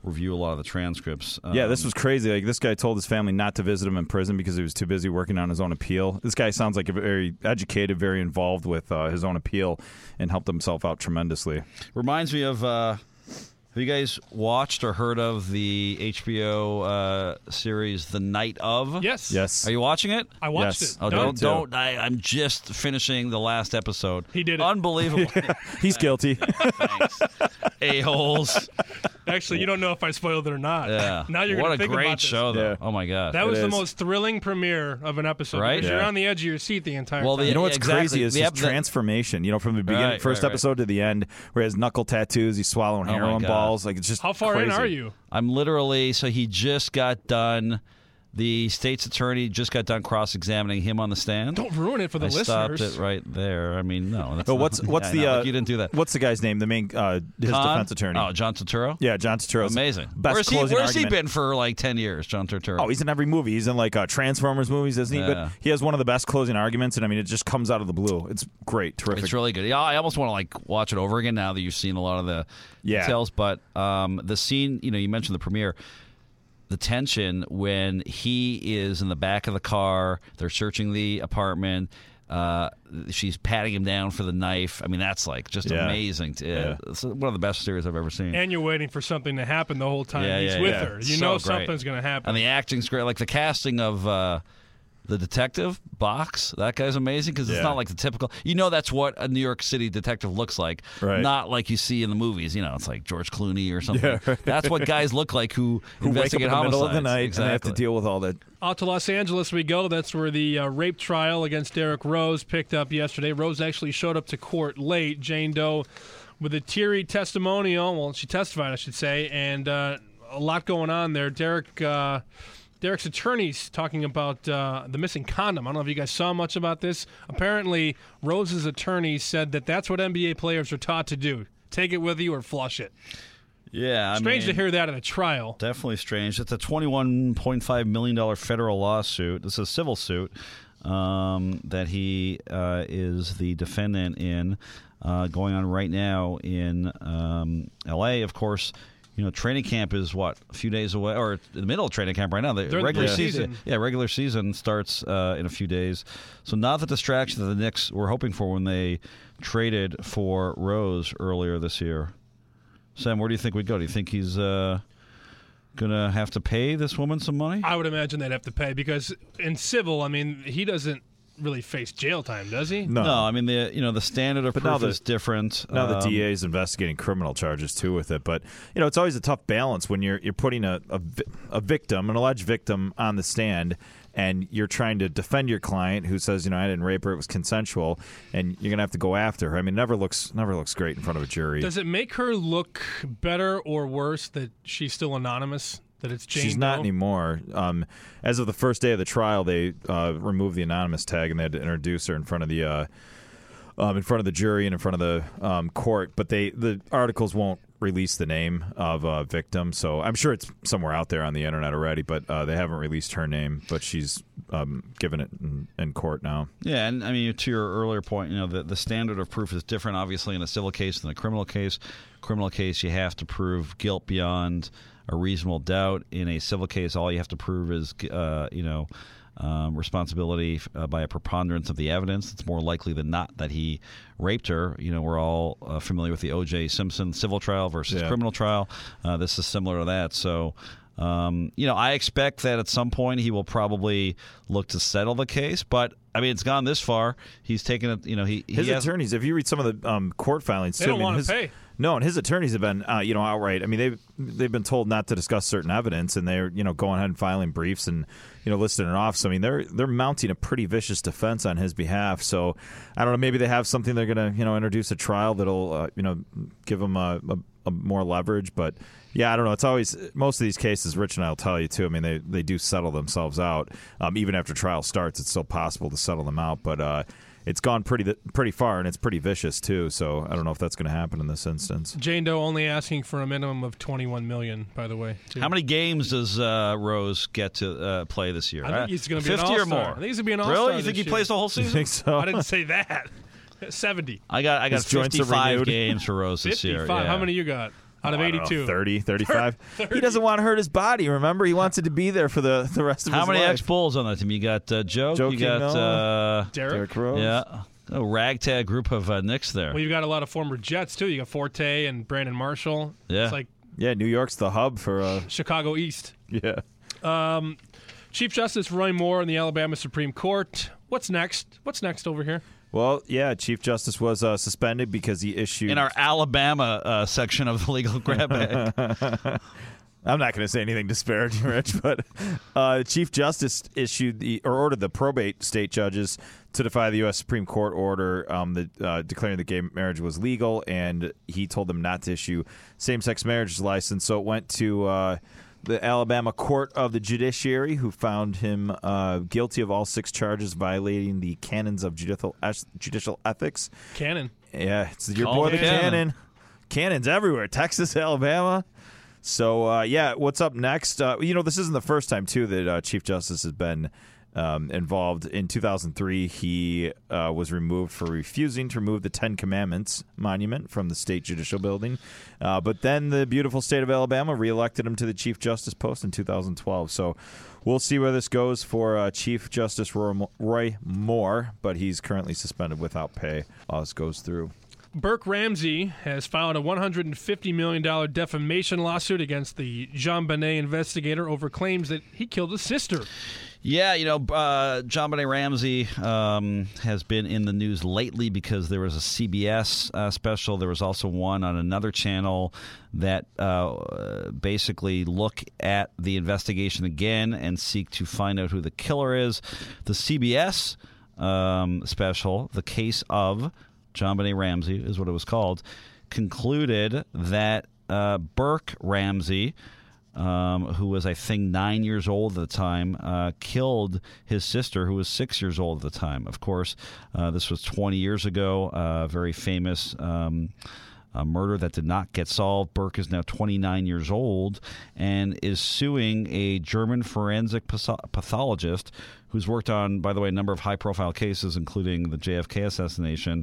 review a lot of the transcripts. Um, Yeah, this was crazy. Like this guy told his family not to visit him in prison because he was too busy working on his own appeal. This guy sounds like a very educated, very involved with uh, his own appeal, and helped himself out tremendously. Reminds me of. Uh, have you guys watched or heard of the H B O uh, series The Night Of? Yes. Yes. Are you watching it? I watched Yes. it. Oh, Done. don't don't! I, I'm just finishing the last episode. He did it. Unbelievable. He's guilty. Thanks. A-holes. Actually, you don't know if I spoiled it or not. Yeah. Now you're what going a to think great about this. show, though. Yeah. Oh my god. That was It the is. most thrilling premiere of an episode. Right? Because you're Yeah. on the edge of your seat the entire Well, time. the- You know what's Exactly. crazy is The his ep- the- transformation. You know, from the beginning, Right, first right, right. episode to the end, where he has knuckle tattoos, he's swallowing Oh, my heroin God. balls. Like it's just How far crazy. in are you? I'm literally so he just got done. The state's attorney just got done cross-examining him on the stand. Don't ruin it for the I stopped listeners. it right there. I mean, no. That's But not- what's what's Yeah, I the know, uh, like you didn't do that? What's the guy's name? The main uh, his Con? defense attorney. Oh, John Turturro. Yeah, John Turturro. Amazing. Best where's he, closing where's he argument. been for like ten years, John Turturro? Oh, he's in every movie. He's in like uh, Transformers movies, isn't he? Yeah. But he has one of the best closing arguments, and I mean, it just comes out of the blue. It's great, terrific. It's really good. Yeah, I almost want to like watch it over again now that you've seen a lot of the Yeah. details. But um, the scene, you know, you mentioned the premiere. The tension when he is in the back of the car, they're searching the apartment. Uh, she's patting him down for the knife. I mean, that's like just Yeah. amazing. To, Yeah. It's one of the best series I've ever seen. And you're waiting for something to happen the whole time Yeah, he's yeah, with yeah. her. You So know great. something's going to happen. And the acting's great. Like the casting of uh, the detective, Box, that guy's amazing because it's Yeah. not like the typical. You know, that's what a New York City detective looks like. Right. Not like you see in the movies. You know, it's like George Clooney or something. Yeah, right. That's what guys look like who, Who wake up in investigate the middle of the homicides. night Exactly. and they have to deal with all that. Out to Los Angeles we go. That's where the uh, rape trial against Derek Rose picked up yesterday. Rose actually showed up to court late. Jane Doe with a teary testimonial. Well, she testified, I should say, and uh, a lot going on there. Derek... Uh, Derek's attorney's talking about uh, the missing condom. I don't know if you guys saw much about this. Apparently, Rose's attorney said that that's what N B A players are taught to do. Take it with you or flush it. Yeah, I Strange mean, to hear that at a trial. Definitely strange. It's a twenty-one point five million dollars federal lawsuit. This is a civil suit um, that he uh, is the defendant in, uh, going on right now in um, L A. Of course, you know, training camp is, what, a few days away, or in the middle of training camp right now. The They're in the regular preseason. season, yeah, regular season starts uh, in a few days. So not the distraction that the Knicks were hoping for when they traded for Rose earlier this year. Sam, where do you think we'd go? Do you think he's uh, going to have to pay this woman some money? I would imagine they'd have to pay because in civil, I mean, he doesn't really face jail time, does he? No. No, I mean, the you know the standard of But proof now the- is different. Now the Um, D A is investigating criminal charges too with it, but you know it's always a tough balance when you're you're putting a a, vi- a victim, an alleged victim, on the stand, and you're trying to defend your client who says, you know, I didn't rape her, it was consensual, and you're gonna have to go after her. I mean, it never looks never looks great in front of a jury. Does it make her look better or worse that she's still anonymous? That it's Jane She's not Doe? anymore. Um, as of the first day of the trial, they uh, removed the anonymous tag and they had to introduce her in front of the uh, um, in front of the jury and in front of the um, court. But they the articles won't release the name of a victim, so I'm sure it's somewhere out there on the internet already. But uh, they haven't released her name, but she's um, given it in, in court now. Yeah, and I mean, to your earlier point, you know, the, the standard of proof is different, obviously, in a civil case than a criminal case. Criminal case, you have to prove guilt beyond a reasonable doubt. In a civil case, all you have to prove is, uh, you know, um, responsibility uh, by a preponderance of the evidence. It's more likely than not that he raped her. You know, we're all uh, familiar with the O J Simpson civil trial versus Yeah. criminal trial. Uh, this is similar to that. So, um, you know, I expect that at some point he will probably look to settle the case. But I mean, it's gone this far. He's taken it. You know, he His he has, attorneys, if you read some of the um, court filings, They too, don't I mean, wanna his, pay. No, and his attorneys have been, uh, you know, outright. I mean, they've they've been told not to discuss certain evidence, and they're, you know, going ahead and filing briefs and, you know, listing it off. So I mean, they're they're mounting a pretty vicious defense on his behalf. So I don't know, maybe they have something they're going to, you know, introduce a trial that'll, uh, you know, give them a, a, a more leverage, but. Yeah, I don't know. It's always most of these cases. Rich and I'll tell you too. I mean, they, they do settle themselves out. Um, even after trial starts, it's still possible to settle them out. But uh, it's gone pretty pretty far, and it's pretty vicious too. So I don't know if that's going to happen in this instance. Jane Doe only asking for a minimum of twenty-one million dollars, by the way. Too. How many games does uh, Rose get to uh, play this year? I think he's going to be an fifty or all-star. more. I think he's going to be an all-star. Really? You think this he year. plays the whole You season? think so? I didn't say that. seventy. I got I got His joints are fifty-five renewed. games for Rose this year. fifty-five. Yeah. How many you got? Out of I don't eighty-two. know, thirty, thirty-five. He doesn't want to hurt his body, remember? He wants it to be there for the, the rest of How his many life. ex-Bulls on that team? You got uh, Joe. Joe you got uh, Derek. Derrick Rose. yeah, a ragtag group of uh, Knicks there. Well, you've got a lot of former Jets, too. You got Forte and Brandon Marshall. Yeah. It's like Yeah, New York's the hub for... Uh, Chicago East. yeah. Um, Chief Justice Roy Moore in the Alabama Supreme Court. What's next? What's next over here? Well, yeah, Chief Justice was uh, suspended because he issued... In our Alabama uh, section of the legal grab bag. I'm not going to say anything disparaging, Rich, but uh, Chief Justice issued the or ordered the probate state judges to defy the U S Supreme Court order um, that uh, declaring that gay marriage was legal, and he told them not to issue same-sex marriage license. So it went to uh, the Alabama Court of the Judiciary, who found him uh, guilty of all six charges violating the canons of judicial judicial ethics. Cannon. Yeah, it's your Call boy, the the cannon. cannon. Cannons everywhere. Texas, Alabama. So, uh, yeah, what's up next? Uh, you know, this isn't the first time, too, that uh, Chief Justice has been um, involved. In two thousand three, he uh, was removed for refusing to remove the Ten Commandments monument from the state judicial building. Uh, but then the beautiful state of Alabama reelected him to the Chief Justice post in two thousand twelve. So we'll see where this goes for uh, Chief Justice Roy, Roy Moore, but he's currently suspended without pay while this goes through. Burke Ramsey has filed a one hundred fifty million dollars defamation lawsuit against the Jean Bonnet investigator over claims that he killed his sister. Yeah, you know, uh, John Benet Ramsey um, has been in the news lately because there was a C B S uh, special. There was also one on another channel that uh, basically look at the investigation again and seek to find out who the killer is. The C B S um, special, The Case of John Benet Ramsey is what it was called, concluded that uh, Burke Ramsey, um, who was, I think, nine years old at the time, uh, killed his sister, who was six years old at the time. Of course, uh, this was twenty years ago, a uh, very famous um, a murder that did not get solved. Burke is now twenty-nine years old and is suing a German forensic pathologist who's worked on, by the way, a number of high-profile cases, including the J F K assassination,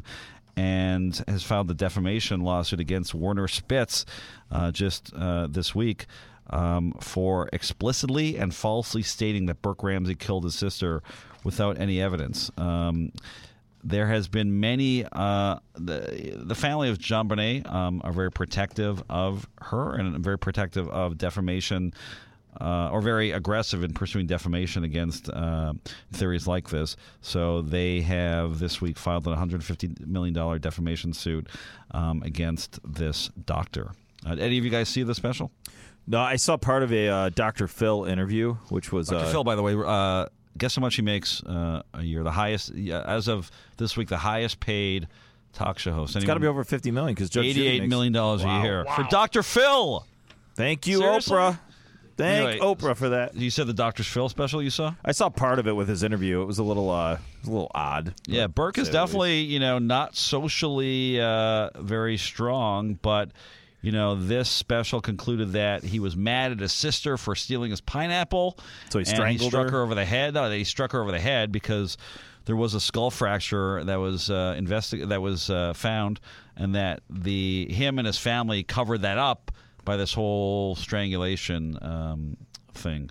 and has filed the defamation lawsuit against Werner Spitz uh, just uh, this week um, for explicitly and falsely stating that Burke Ramsey killed his sister without any evidence. Um, there has been many uh, the, the family of Jean Bonnet um, are very protective of her and very protective of defamation, Uh, or very aggressive in pursuing defamation against uh, theories like this. So they have this week filed a one hundred fifty million dollars defamation suit um, against this doctor. Uh, any of you guys see the special? No, I saw part of a uh, Doctor Phil interview, which was... Doctor Uh, Phil, by the way, uh, guess how much he makes uh, a year? The highest, yeah, as of this week, the highest paid talk show host. It's got to be over fifty million dollars because Judge Judy eighty-eight makes- million dollars Wow. a year Wow. for Doctor Phil. Thank you, Seriously? Oprah. Thank Anyway, Oprah for that. You said the Doctor Phil special you saw? I saw part of it with his interview. It was a little, uh, it was a little odd. Yeah, Burke is say the least. definitely, you know, not socially uh, very strong, but, you know, this special concluded that he was mad at his sister for stealing his pineapple. So he and strangled he struck her? her over the head. No, he struck her over the head because there was a skull fracture that was uh, investi- that was uh, found, and that the him and his family covered that up by this whole strangulation um, thing.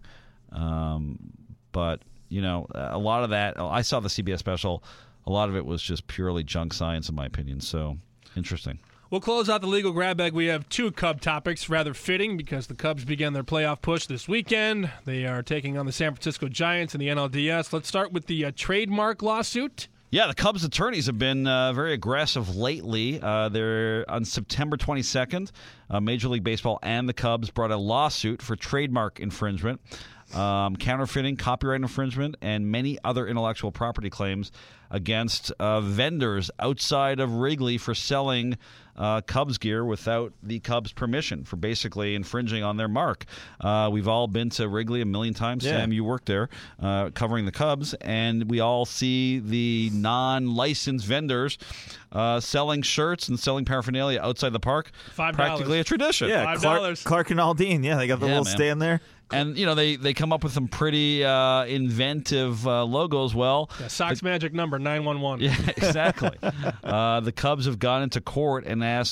Um, but, you know, a lot of that, I saw the C B S special, a lot of it was just purely junk science, in my opinion. So, interesting. We'll close out the legal grab bag. We have two Cub topics, rather fitting because the Cubs began their playoff push this weekend. They are taking on the San Francisco Giants in the N L D S. Let's start with the uh, trademark lawsuit. Yeah, the Cubs attorneys have been uh, very aggressive lately. Uh, they're on September twenty-second, uh, Major League Baseball and the Cubs brought a lawsuit for trademark infringement, um, counterfeiting, copyright infringement, and many other intellectual property claims against uh, vendors outside of Wrigley for selling uh, Cubs gear without the Cubs' permission, for basically infringing on their mark. Uh, we've all been to Wrigley a million times. Yeah. Sam, you worked there uh, covering the Cubs, and we all see the non-licensed vendors uh, selling shirts and selling paraphernalia outside the park. Five dollars. Practically a tradition. Yeah, Five Clark, dollars. Clark and Aldine. Yeah, they got the Yeah, little man. stand there. And, you know, they, they come up with some pretty uh, inventive uh, logos. Well, Yeah, Sox magic number nine one one. yeah, exactly. uh, the Cubs have gone into court and asked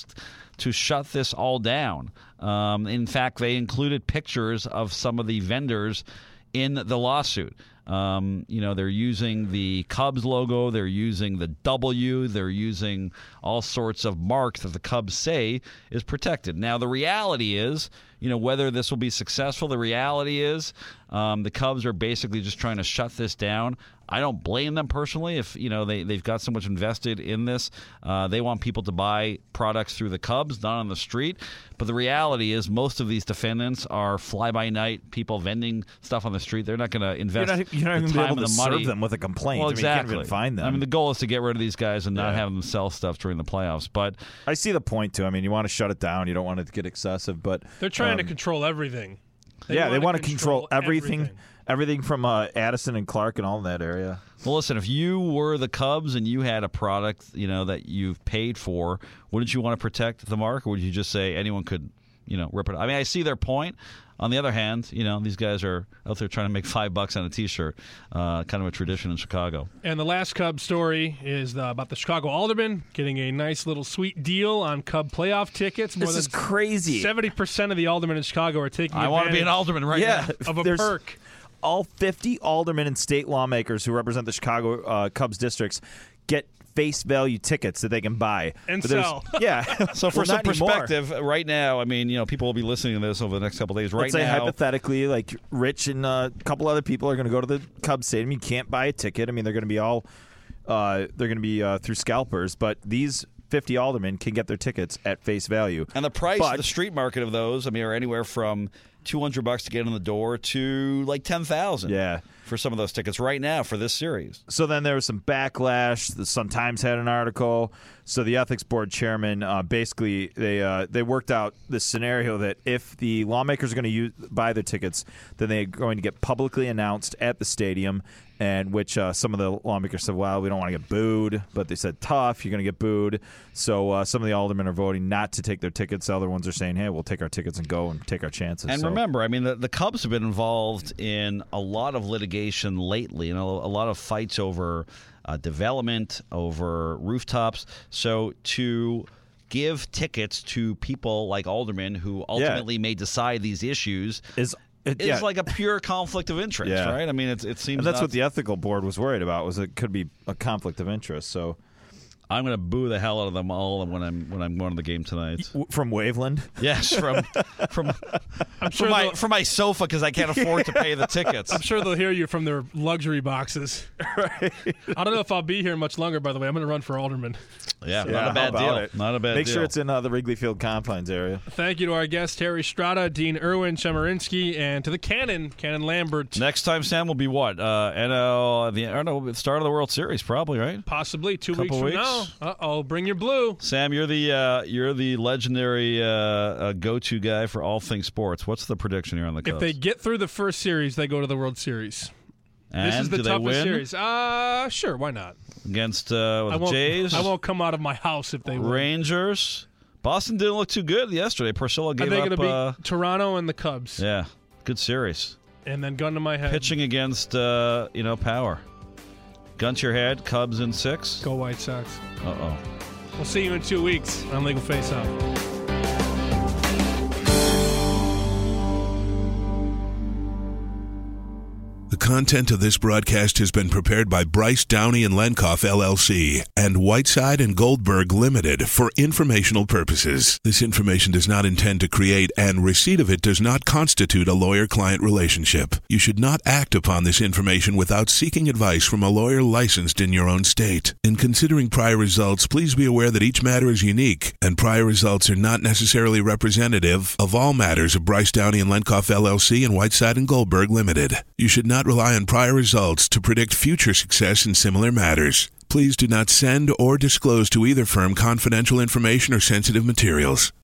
to shut this all down. Um, in fact, they included pictures of some of the vendors in the lawsuit. Um, you know, they're using the Cubs logo, they're using the W, they're using all sorts of marks that the Cubs say is protected. Now, the reality is, you know, whether this will be successful, the reality is um, the Cubs are basically just trying to shut this down. I don't blame them personally if, you know, they, they've got so much invested in this. Uh, they want people to buy products through the Cubs, not on the street. But the reality is most of these defendants are fly-by-night people vending stuff on the street. They're not going to invest You're not, you're not the even time able and to the money. serve them with a complaint. Well, I mean, exactly. you can't even find them. I mean, the goal is to get rid of these guys and not Yeah. have them sell stuff during the playoffs. But I see the point, too. I mean, you want to shut it down. You don't want it to get excessive. But They're trying um, to control everything. They yeah, wanna they want to control, control everything, everything. everything from uh, Addison and Clark and all in that area. Well, listen, if you were the Cubs and you had a product, you know, that you've paid for, wouldn't you want to protect the mark, or would you just say anyone could, you know, rip it? I mean, I see their point. On the other hand, you know, these guys are out there trying to make five bucks on a T-shirt, uh, kind of a tradition in Chicago. And the last Cub story is uh, about the Chicago Aldermen getting a nice little sweet deal on Cub playoff tickets. More This than is crazy. seventy percent of the Aldermen in Chicago are taking I want to be an advantage alderman right yeah, now. of a there's perk. all fifty aldermen and state lawmakers who represent the Chicago uh, Cubs districts get face value tickets that they can buy And But there's- sell. Yeah. So for Well, some not anymore. perspective, right now, I mean, you know, people will be listening to this over the next couple of days. Right Let's say now, hypothetically, like Rich and uh, a couple other people are going to go to the Cubs stadium. You can't buy a ticket. I mean, they're going to be all uh, they're going to be uh, through scalpers, but these fifty aldermen can get their tickets at face value. and the price, But- the street market of those, I mean, are anywhere from two hundred bucks to get in the door to like ten thousand. Yeah. For some of those tickets right now for this series. So then there was some backlash. The Sun-Times had an article. So the ethics board chairman uh, basically they uh, they worked out this scenario that if the lawmakers are going to use, buy their tickets, then they're going to get publicly announced at the stadium. And which uh, some of the lawmakers said, well, we don't want to get booed. But they said, tough, you're going to get booed. So uh, some of the aldermen are voting not to take their tickets. Other ones are saying, hey, we'll take our tickets and go and take our chances. And So- remember, I mean, the, the Cubs have been involved in a lot of litigation lately, you know, a lot of fights over uh, development, over rooftops. So to give tickets to people like aldermen who ultimately may decide these issues is it, is yeah. like a pure conflict of interest, Yeah. right? I mean, it's, it seems And that's what nuts. the ethical board was worried about, was it could be a conflict of interest. So I'm going to boo the hell out of them all when I'm when I'm going to the game tonight. w- from Waveland. Yes, from from I'm from sure my they'll- from my sofa because I can't afford to pay the tickets. I'm sure they'll hear you from their luxury boxes. Right. I don't know if I'll be here much longer, by the way. I'm going to run for alderman. Yeah, Yeah, not a how bad about deal. it? Not a bad Make deal. sure it's in uh, the Wrigley Field confines area. Thank you to our guest, Terry Strada, Dean Irwin Chemerinsky, and to the Cannon, Cannon Lambert. Next time, Sam, will be what? Uh, N L, the, I don't know, the start of the World Series, probably, right? Possibly two Couple weeks from weeks. now. Uh-oh, bring your blue. Sam, you're the uh, you're the legendary uh, uh, go-to guy for all things sports. What's the prediction here on the Cubs? If they get through the first series, they go to the World Series. and This is the do they toughest win series. Uh, sure, why not? against uh, I the won't, Jays, I won't come out of my house if they win. Rangers. Boston didn't look too good yesterday. Porcello Are gave they up. going to beat uh, Toronto and the Cubs? yeah, good series. And then gun to my head. Pitching against uh, you know power. Gun to your head. Cubs in six. Go White Sox. Uh oh. We'll see you in two weeks on Legal Face Off. The content of this broadcast has been prepared by Bryce Downey and Lenkoff, L L C, and Whiteside and Goldberg Limited for informational purposes. This information does not intend to create, and receipt of it does not constitute a lawyer-client relationship. You should not act upon this information without seeking advice from a lawyer licensed in your own state. In considering prior results, please be aware that each matter is unique, and prior results are not necessarily representative of all matters of Bryce Downey and Lenkoff, L L C, and Whiteside and Goldberg Limited. You should not rely on prior results to predict future success in similar matters. Please do not send or disclose to either firm confidential information or sensitive materials.